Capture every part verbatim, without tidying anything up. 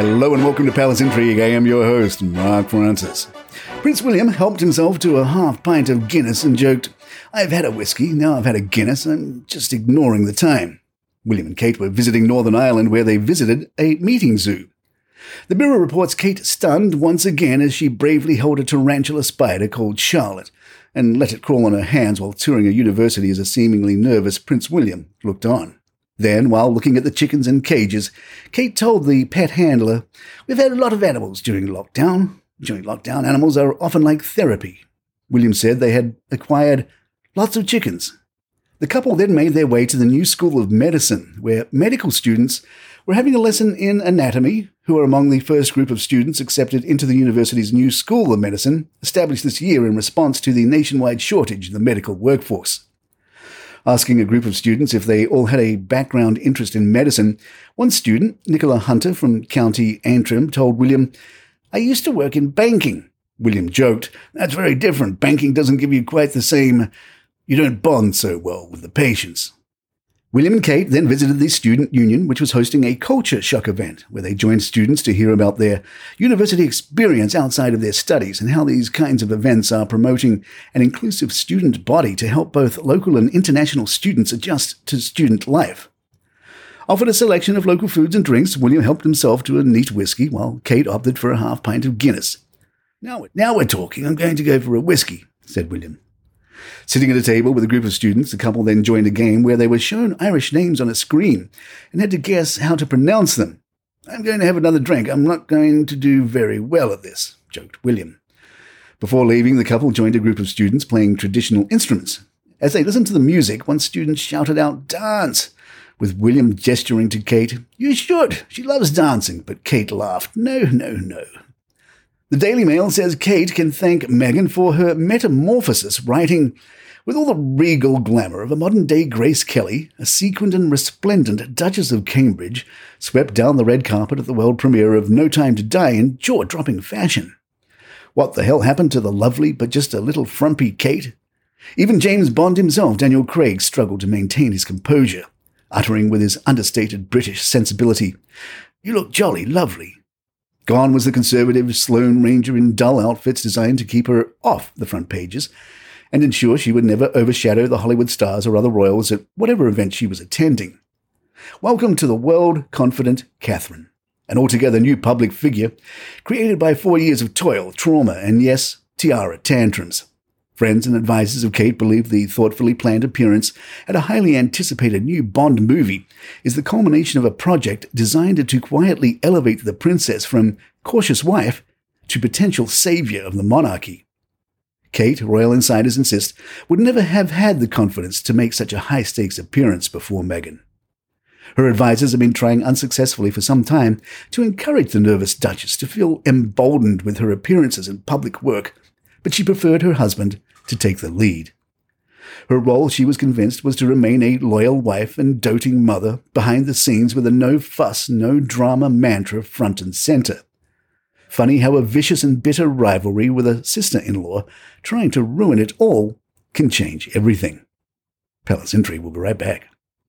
Hello and welcome to Palace Intrigue. I am your host, Mark Francis. Prince William helped himself to a half pint of Guinness and joked, "I've had a whiskey, now I've had a Guinness, I'm just ignoring the time." William and Kate were visiting Northern Ireland where they visited a meeting zoo. The Mirror reports Kate stunned once again as she bravely held a tarantula spider called Charlotte and let it crawl on her hands while touring a university as a seemingly nervous Prince William looked on. Then, while looking at the chickens in cages, Kate told the pet handler, "We've had a lot of animals during lockdown. During lockdown, animals are often like therapy." William said they had acquired lots of chickens. The couple then made their way to the new School of Medicine, where medical students were having a lesson in anatomy, who are among the first group of students accepted into the university's new School of Medicine, established this year in response to the nationwide shortage in the medical workforce. Asking a group of students if they all had a background interest in medicine, one student, Nicola Hunter from County Antrim, told William, "I used to work in banking." William joked, "That's very different. Banking doesn't give you quite the same... You don't bond so well with the patients." William and Kate then visited the student union, which was hosting a culture shock event, where they joined students to hear about their university experience outside of their studies and how these kinds of events are promoting an inclusive student body to help both local and international students adjust to student life. Offered a selection of local foods and drinks, William helped himself to a neat whiskey, while Kate opted for a half pint of Guinness. Now, now we're talking. I'm going to go for a whiskey," said William. Sitting at a table with a group of students, the couple then joined a game where they were shown Irish names on a screen and had to guess how to pronounce them. "I'm going to have another drink. I'm not going to do very well at this," joked William. Before leaving, the couple joined a group of students playing traditional instruments. As they listened to the music, one student shouted out, "Dance!" with William gesturing to Kate, "You should. She loves dancing." But Kate laughed, "No, no, no." The Daily Mail says Kate can thank Meghan for her metamorphosis, writing, "With all the regal glamour of a modern-day Grace Kelly, a sequined and resplendent Duchess of Cambridge swept down the red carpet at the world premiere of No Time to Die in jaw-dropping fashion. What the hell happened to the lovely but just a little frumpy Kate?" Even James Bond himself, Daniel Craig, struggled to maintain his composure, uttering with his understated British sensibility, "You look jolly lovely." Gone was the conservative Sloane Ranger in dull outfits designed to keep her off the front pages and ensure she would never overshadow the Hollywood stars or other royals at whatever event she was attending. Welcome to the world-confident Catherine, an altogether new public figure created by four years of toil, trauma, and yes, tiara tantrums. Friends and advisors of Kate believe the thoughtfully planned appearance at a highly anticipated new Bond movie is the culmination of a project designed to quietly elevate the princess from cautious wife to potential savior of the monarchy. Kate, royal insiders insist, would never have had the confidence to make such a high-stakes appearance before Meghan. Her advisors have been trying unsuccessfully for some time to encourage the nervous Duchess to feel emboldened with her appearances in public work, but she preferred her husband to take the lead. Her role, she was convinced, was to remain a loyal wife and doting mother behind the scenes with a no-fuss, no-drama mantra front and center. Funny how a vicious and bitter rivalry with a sister-in-law trying to ruin it all can change everything. Palace Intrigue will be right back.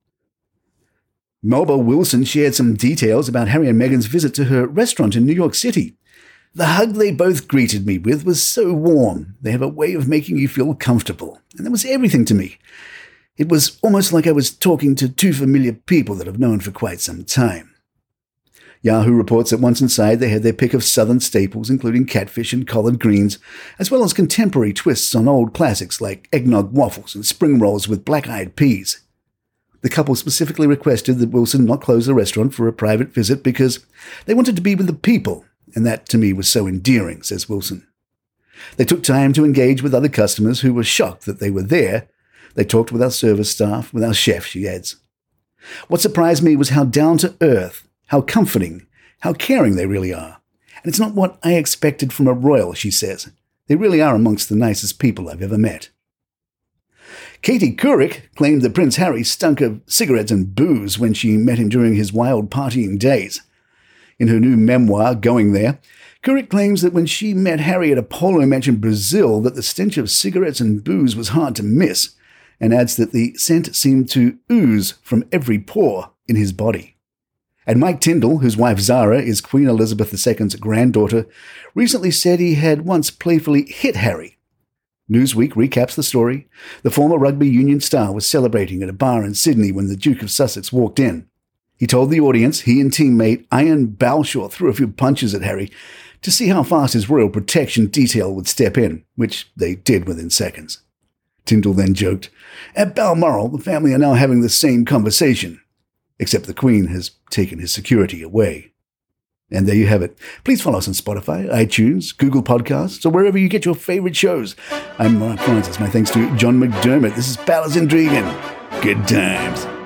Melba Wilson shared some details about Harry and Meghan's visit to her restaurant in New York City. "The hug they both greeted me with was so warm. They have a way of making you feel comfortable, and that was everything to me. It was almost like I was talking to two familiar people that I've known for quite some time." Yahoo reports that once inside they had their pick of southern staples, including catfish and collard greens, as well as contemporary twists on old classics like eggnog waffles and spring rolls with black-eyed peas. The couple specifically requested that Wilson not close the restaurant for a private visit because they wanted to be with the people, and that to me was so endearing, says Wilson. They took time to engage with other customers who were shocked that they were there. They talked with our service staff, with our chef, she adds. "What surprised me was how down-to-earth, how comforting, how caring they really are. And it's not what I expected from a royal," she says. "They really are amongst the nicest people I've ever met." Katie Couric claimed that Prince Harry stunk of cigarettes and booze when she met him during his wild partying days. In her new memoir, Going There, Couric claims that when she met Harry at a polo match in Brazil that the stench of cigarettes and booze was hard to miss, and adds that the scent seemed to ooze from every pore in his body. And Mike Tyndall, whose wife Zara is Queen Elizabeth the Second's granddaughter, recently said he had once playfully hit Harry. Newsweek recaps the story. The former rugby union star was celebrating at a bar in Sydney when the Duke of Sussex walked in. He told the audience he and teammate Ian Balshaw threw a few punches at Harry to see how fast his royal protection detail would step in, which they did within seconds. Tyndall then joked, "At Balmoral, the family are now having the same conversation, except the Queen has taken his security away." And there you have it. Please follow us on Spotify, iTunes, Google Podcasts, or wherever you get your favorite shows. I'm Mark Francis. My thanks to John McDermott. This is Palace Intriguing. Good times.